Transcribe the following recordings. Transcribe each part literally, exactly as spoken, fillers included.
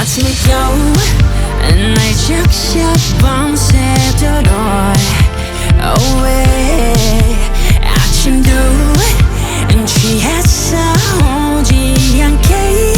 아침에 겨우 날 적셔 밤새도록 away 아침도 취했어 오지 않게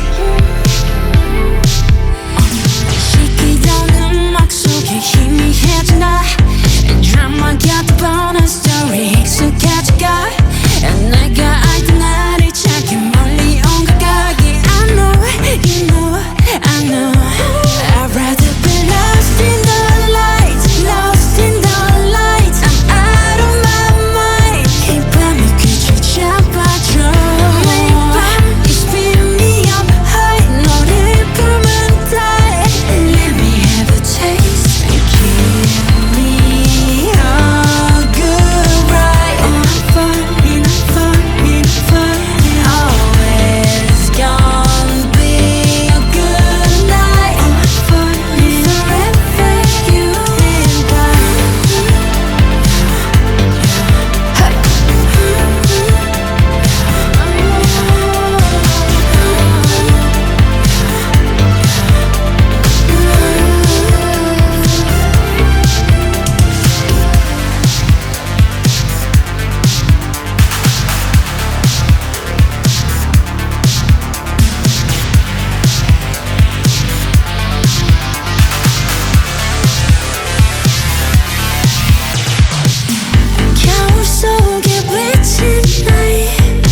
시키던 음악 속에 희미해진다 드라마 같은 뻔한 스토리 익숙해져가 내가 알던 나를 찾기 멀리 온 것 같게 I know, you know, I know I'd rather be lost in the light lost in the light I'm out of my mind 이 밤이 끝을 잡아줘 매일 밤 You spin me up high 너를 품은 die Let me have a taste and give me a good ride Oh I'm falling, I'm falling, falling Always gonna be a good night Oh I'm falling forever you and I 겨울 속에 비친 나이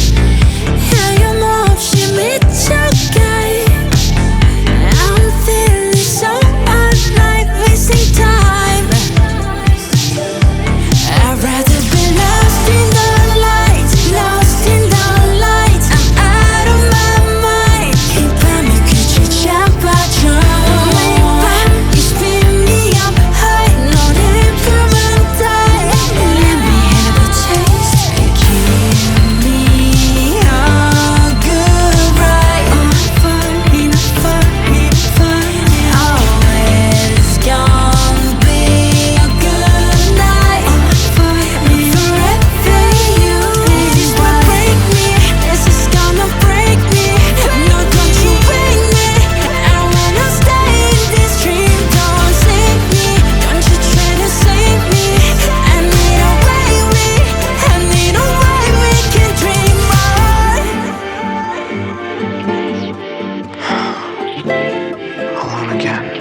하염없이 미쳐가 I'm feeling so alive wasting time I'd rather be lost in the light lost in the light I'm out of my mind 이 밤이 끝을 잡아줘 매일 밤 You spin me up high 너를 품은 die Let me have a taste and give me a good ride Oh I'm falling, I'm falling, falling Always gonna be a good night Oh I'm falling forever you This will break me This is gonna break me No don't you break me I wanna stay in this dream Don't sink me Don't you try to save me I need a way we I need a way we can dream on Alone again.